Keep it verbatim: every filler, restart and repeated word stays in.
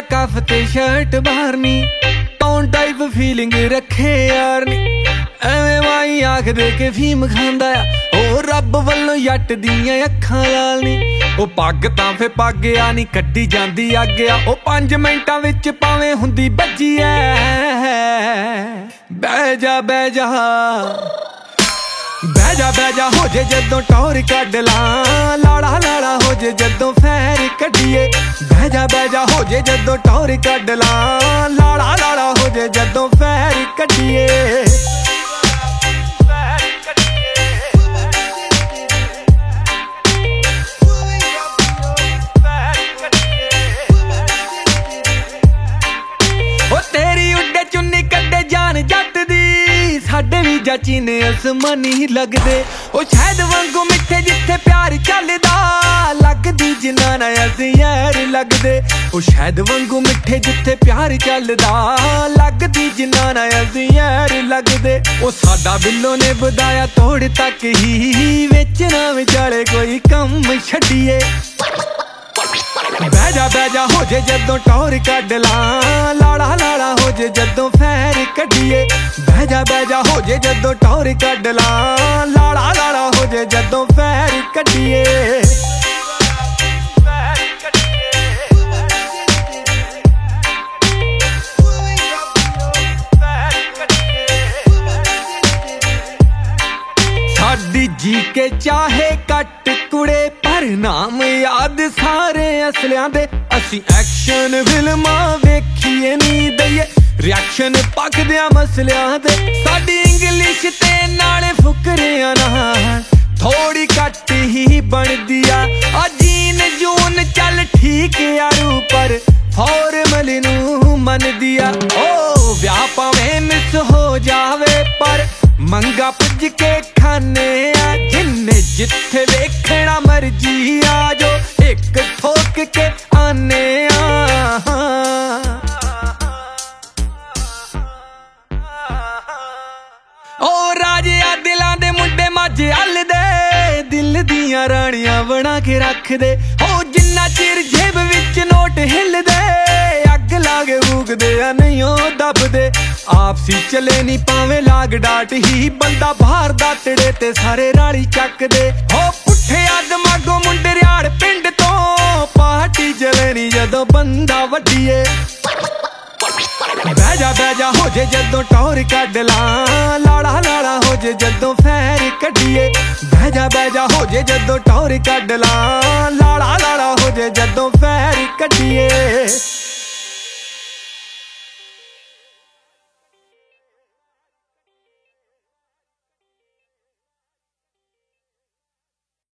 कफ ते शर्ट बाहरनी टॉन टाइप फीलिंग रखे यार नी एवें माई आख दे के फीम खांदा आ ओ रब वल्लों जट दियां अखां लाल नी ओ पग तां फे पग आ नी कड्डी जांदी अग आ ओ पंज मिंटां विच भावें हुंदी बज्जी ऐ बह जा बह जा बह जा बह जा हो जे जदों टौर कढ ला लाड़ा लाड़ा हो जे जदों फैर कढीए बह जा बह जा हो जे जदों टौर कढ ला लाड़ा लाड़ा हो जे जदों फैर कढीए ओ तेरी उड्डे चुन्नी कड्डे जान जट दी साडे भी चाची ने आसमानी लगदे ओ शहद वांगू मिठे जिथे प्यार चलदा लगदी जिन्ना असीं यार लगदे ओ शहद वांगू मिठे जिथे प्यार चलदा लगदी जिन्ना असीं यार लगदे ओ साडा बिल्लो ने बधाया तोड़ तक ही विच ना विचाले कोई कम छड्डीए बह जा बह जा हो जे जदों टौर कढ ला लाड़ा लाड़ा हो जे जदों फैर कढीए बह जा बह जा हो जे जदों टौर कढ ला लाड़ा लाड़ा हो जे जदों फैर कढीए साडी जी के चाहे कट कुड़े पर नाम याद सारे असलियां दे असी एक्शन फिल्मां वेखीए नी दईए रिएक्शन पकदियां मसलियां दे साडी इंग्लिश ते नाले फुकरियां नाल थोड़ी घट ही बनदी आ जीन जून चल ठीक यारू पर फॉर्मल नू मनदी आ ओ व्याह भावें मिस हो जावे पर मंगा पुज के खाने आ जिन्ने जिथे वेखना मर्जी आ जो एक ठोक के आने आ ओ राजे आ दिलां दे मुंडे माझे हल दे दिल दियां रानियां बना के रख दे ओ जिन्ना चिर जेब विच नोट हिल दे अग लागे फूकदे आ नहीं ओ दबदे आपसी चले नी पावे लाग डाट ही बंदा बाहर दा तड़े ते सारे राली चक दे हो पुठे दिमागों मुंडे रियाड़ पिंड तो पार्टी चले नी जदों बंदा वड्डीए बह जा बह जा हो जे जदों टौर कढ ला लाड़ा लाड़ा हो जे जदों फैर कढीए बह जा बह जा हो जे जदों टौर कढ ला लाड़ा लाड़ा हो जे जदों फैर कढीए।